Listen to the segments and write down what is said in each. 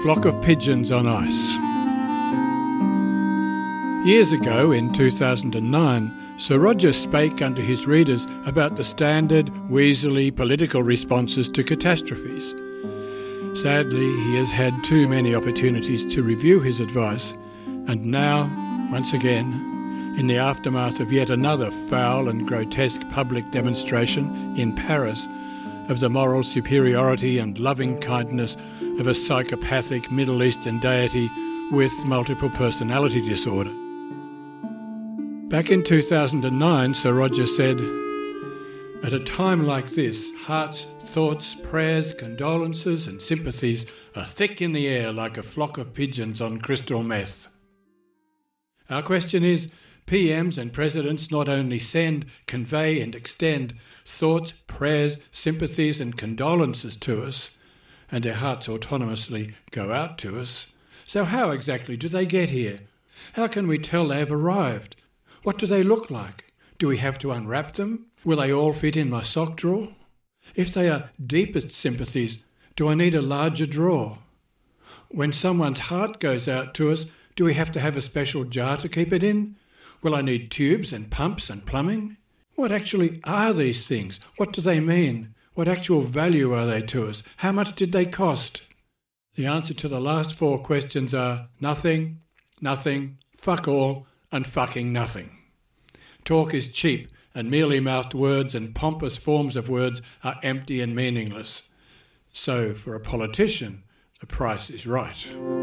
flock of pigeons on ice. Years ago, in 2009, Sir Roger spake unto his readers about the standard, weaselly political responses to catastrophes. Sadly, he has had too many opportunities to review his advice, and now, once again, in the aftermath of yet another foul and grotesque public demonstration in Paris of the moral superiority and loving kindness of a psychopathic Middle Eastern deity with multiple personality disorder. Back in 2009, Sir Roger said, "At a time like this, hearts, thoughts, prayers, condolences and sympathies are thick in the air like a flock of pigeons on crystal meth." Our question is, PMs and presidents not only send, convey and extend thoughts, prayers, sympathies and condolences to us, and their hearts autonomously go out to us. So how exactly do they get here? How can we tell they have arrived? What do they look like? Do we have to unwrap them? Will they all fit in my sock drawer? If they are deepest sympathies, do I need a larger drawer? When someone's heart goes out to us, do we have to have a special jar to keep it in? Will I need tubes and pumps and plumbing? What actually are these things? What do they mean? What actual value are they to us? How much did they cost? The answer to the last four questions are nothing, nothing, fuck all, and fucking nothing. Talk is cheap, and mealy-mouthed words and pompous forms of words are empty and meaningless. So, for a politician, the price is right.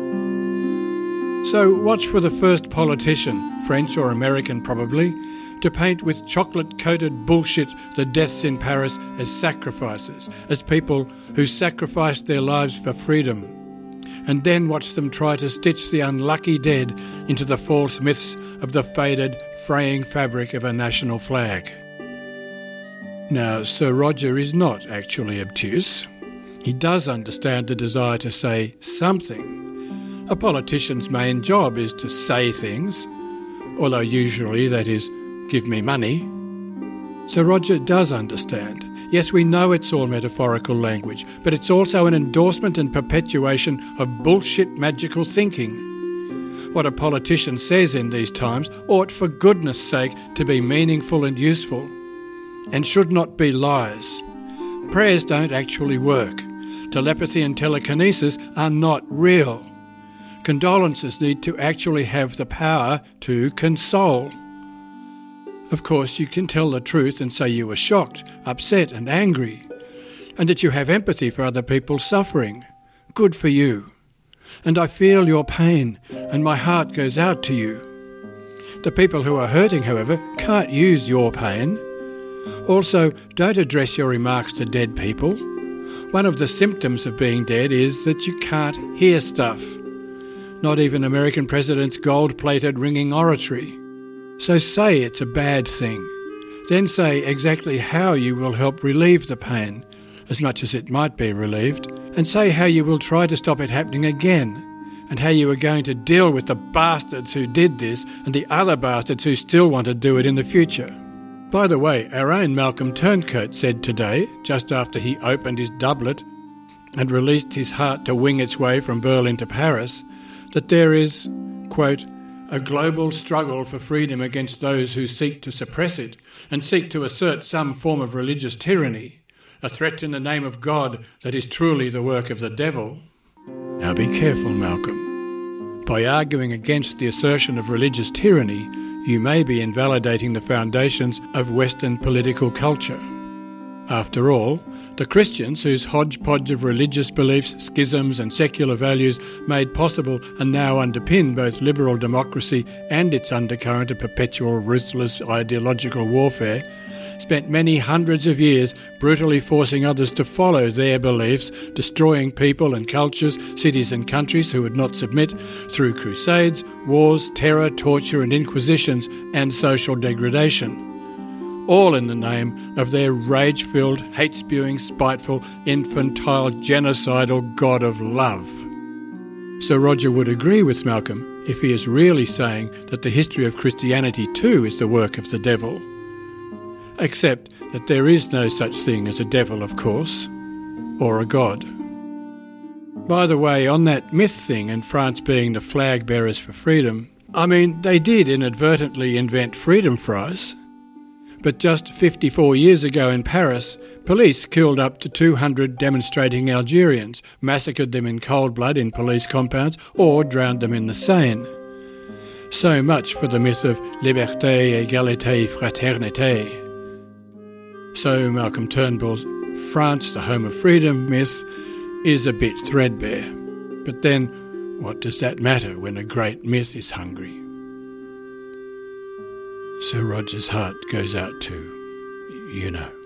So watch for the first politician, French or American probably, to paint with chocolate-coated bullshit the deaths in Paris as sacrifices, as people who sacrificed their lives for freedom, and then watch them try to stitch the unlucky dead into the false myths of the faded, fraying fabric of a national flag. Now, Sir Roger is not actually obtuse. He does understand the desire to say something. A politician's main job is to say things, although usually that is, give me money. Sir Roger does understand. Yes, we know it's all metaphorical language, but it's also an endorsement and perpetuation of bullshit magical thinking. What a politician says in these times ought, for goodness sake, to be meaningful and useful, and should not be lies. Prayers don't actually work. Telepathy and telekinesis are not real. Condolences need to actually have the power to console. Of course, you can tell the truth and say you were shocked, upset and angry, and that you have empathy for other people's suffering. Good for you. And I feel your pain, and my heart goes out to you. The people who are hurting, however, can't use your pain. Also, don't address your remarks to dead people. One of the symptoms of being dead is that you can't hear stuff. Not even American presidents' gold-plated ringing oratory. So say it's a bad thing. Then say exactly how you will help relieve the pain, as much as it might be relieved, and say how you will try to stop it happening again, and how you are going to deal with the bastards who did this and the other bastards who still want to do it in the future. By the way, our own Malcolm Turncoat said today, just after he opened his doublet and released his heart to wing its way from Berlin to Paris, that there is, quote, a global struggle for freedom against those who seek to suppress it and seek to assert some form of religious tyranny, a threat in the name of God that is truly the work of the devil. Now be careful, Malcolm. By arguing against the assertion of religious tyranny, you may be invalidating the foundations of Western political culture. After all, the Christians whose hodgepodge of religious beliefs, schisms and secular values made possible and now underpin both liberal democracy and its undercurrent of perpetual ruthless ideological warfare, spent many hundreds of years brutally forcing others to follow their beliefs, destroying people and cultures, cities and countries who would not submit through crusades, wars, terror, torture and inquisitions and social degradation. All in the name of their rage-filled, hate-spewing, spiteful, infantile, genocidal God of love. Sir Roger would agree with Malcolm if he is really saying that the history of Christianity too is the work of the devil. Except that there is no such thing as a devil, of course, or a God. By the way, on that myth thing and France being the flag bearers for freedom, I mean, they did inadvertently invent freedom fries. But just 54 years ago in Paris, police killed up to 200 demonstrating Algerians, massacred them in cold blood in police compounds, or drowned them in the Seine. So much for the myth of liberté, égalité, fraternité. So Malcolm Turnbull's France, the home of freedom myth is a bit threadbare. But then, what does that matter when a great myth is hungry? So Roger's heart goes out to, you know.